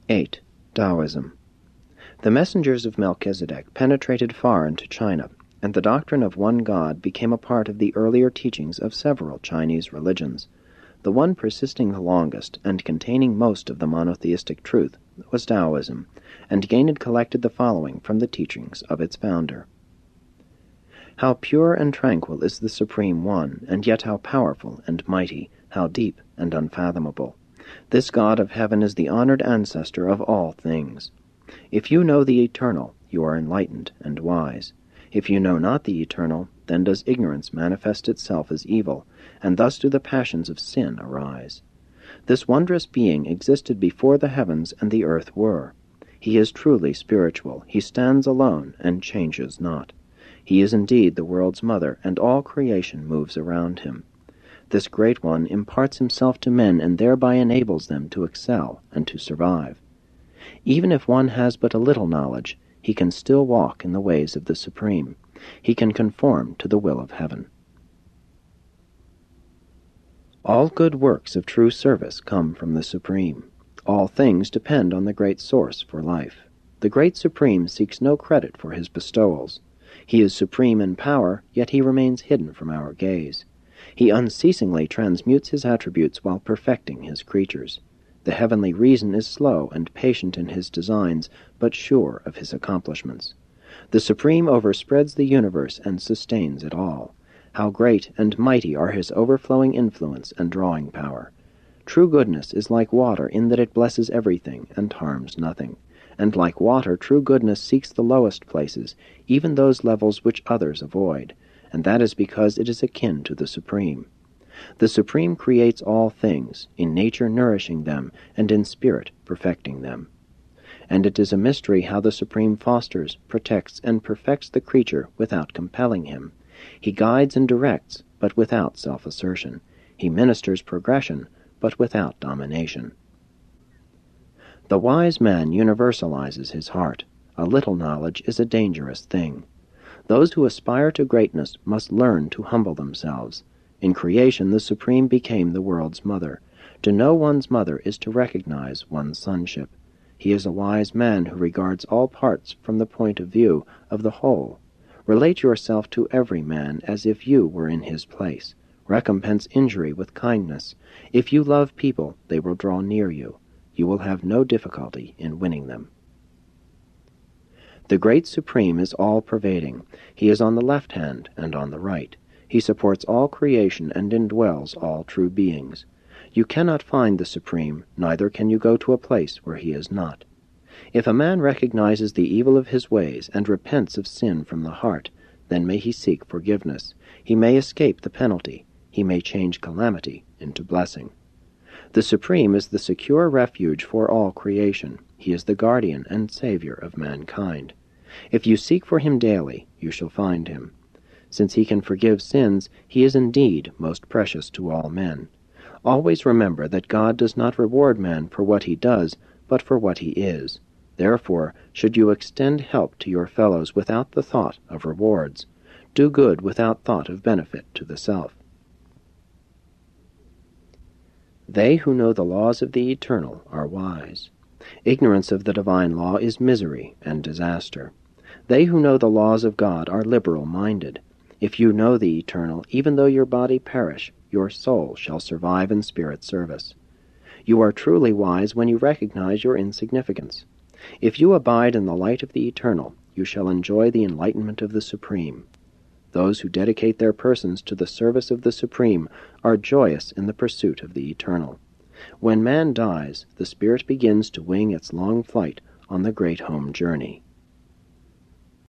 8. Taoism. The messengers of Melchizedek penetrated far into China, and the doctrine of one God became a part of the earlier teachings of several Chinese religions. The one persisting the longest, and containing most of the monotheistic truth, was Taoism, and Gained collected the following from the teachings of its founder. How pure and tranquil is the Supreme One, and yet how powerful and mighty, how deep and unfathomable. This God of heaven is the honored ancestor of all things. If you know the Eternal, you are enlightened and wise. If you know not the Eternal, then does ignorance manifest itself as evil, and thus do the passions of sin arise. This wondrous being existed before the heavens and the earth were. He is truly spiritual, he stands alone and changes not. He is indeed the world's mother, and all creation moves around him. This Great One imparts himself to men and thereby enables them to excel and to survive. Even if one has but a little knowledge, he can still walk in the ways of the Supreme. He can conform to the will of heaven. All good works of true service come from the Supreme. All things depend on the Great Source for life. The Great Supreme seeks no credit for his bestowals. He is supreme in power, yet he remains hidden from our gaze. He unceasingly transmutes his attributes while perfecting his creatures. The heavenly reason is slow and patient in his designs, but sure of his accomplishments. The Supreme overspreads the universe and sustains it all. How great and mighty are his overflowing influence and drawing power. True goodness is like water in that it blesses everything and harms nothing. And like water, true goodness seeks the lowest places, even those levels which others avoid, and that is because it is akin to the Supreme. The Supreme creates all things, in nature nourishing them, and in spirit perfecting them. And it is a mystery how the Supreme fosters, protects, and perfects the creature without compelling him. He guides and directs, but without self-assertion. He ministers progression, but without domination. The wise man universalizes his heart. A little knowledge is a dangerous thing. Those who aspire to greatness must learn to humble themselves. In creation, the Supreme became the world's mother. To know one's mother is to recognize one's sonship. He is a wise man who regards all parts from the point of view of the whole. Relate yourself to every man as if you were in his place. Recompense injury with kindness. If you love people, they will draw near you. You will have no difficulty in winning them. The Great Supreme is all-pervading. He is on the left hand and on the right. He supports all creation and indwells all true beings. You cannot find the Supreme, neither can you go to a place where he is not. If a man recognizes the evil of his ways and repents of sin from the heart, then may he seek forgiveness. He may escape the penalty. He may change calamity into blessing. The Supreme is the secure refuge for all creation. He is the guardian and savior of mankind. If you seek for him daily, you shall find him. Since he can forgive sins, he is indeed most precious to all men. Always remember that God does not reward man for what he does, but for what he is. Therefore, should you extend help to your fellows without the thought of rewards, do good without thought of benefit to the self. They who know the laws of the Eternal are wise. Ignorance of the divine law is misery and disaster. They who know the laws of God are liberal-minded. If you know the Eternal, even though your body perish, your soul shall survive in spirit service. You are truly wise when you recognize your insignificance. If you abide in the light of the Eternal, you shall enjoy the enlightenment of the Supreme. Those who dedicate their persons to the service of the Supreme are joyous in the pursuit of the Eternal. When man dies, the spirit begins to wing its long flight on the great home journey.